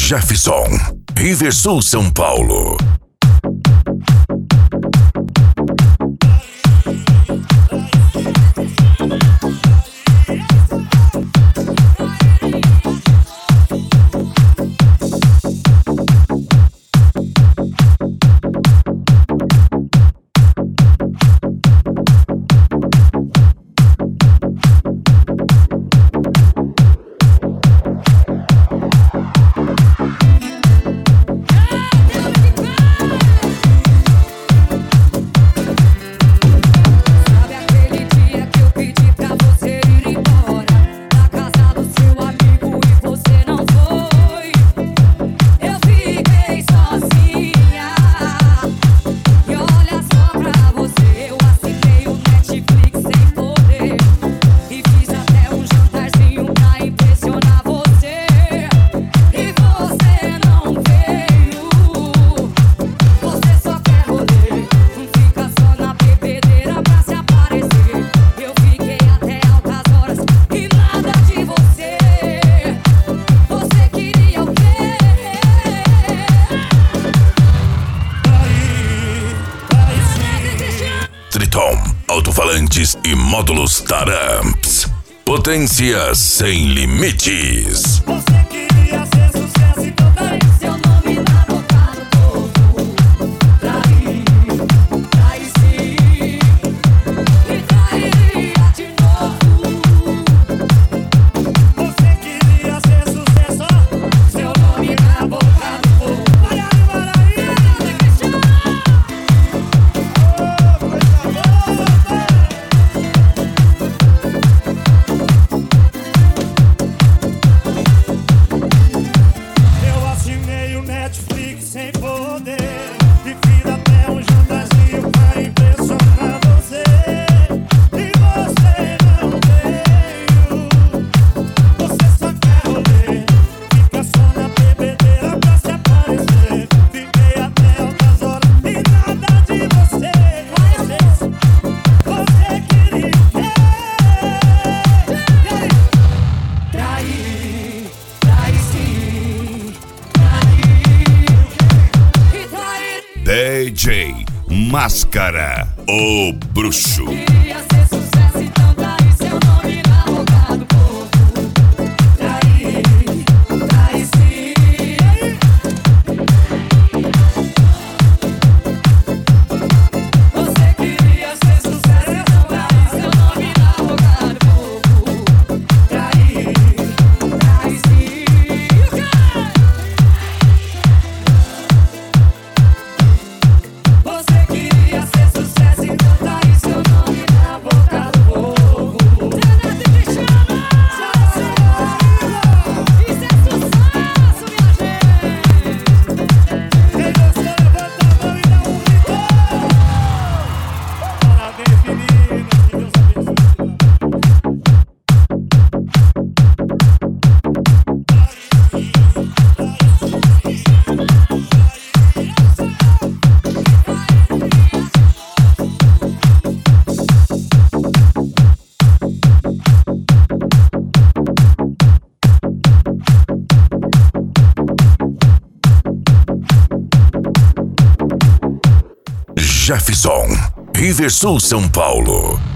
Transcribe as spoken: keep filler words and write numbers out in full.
Jefferson, Riversul, São Paulo. Triton, alto-falantes e módulos Taramps. Potência sem limites. Você queria ser sucesso, então daí seu nome na boca do povo. Trair, trair sim, e trairia de novo. Você queria ser sucesso, seu nome na boca do povo. Vai aí, vai aí, Cristiano. Eu assinei o Netflix sem poder e fiz até um jantarzinho pra impressionar você. E você não veio, você só quer rolê, fica só na bebedeira pra se aparecer. Fiquei até altas horas e nada de você. Você queria o quê? Trair, trair sim, D J Máscara, o bruxo. queria ser sucesso, então daí seu nome na boca do povo. Trair, trair sim. Você queria ser sucesso, então daí seu nome na boca do povo. Trair, trair sim. Você queria ser sucesso, então daí seu nome na boca do povo. Renato e Cristiano! Isso é sucesso, minha gente! Quem gostou, levanta a mão e dá um grito! Parabéns, meninas! Que Deus abençoe! Jefferson, Riversul, São Paulo.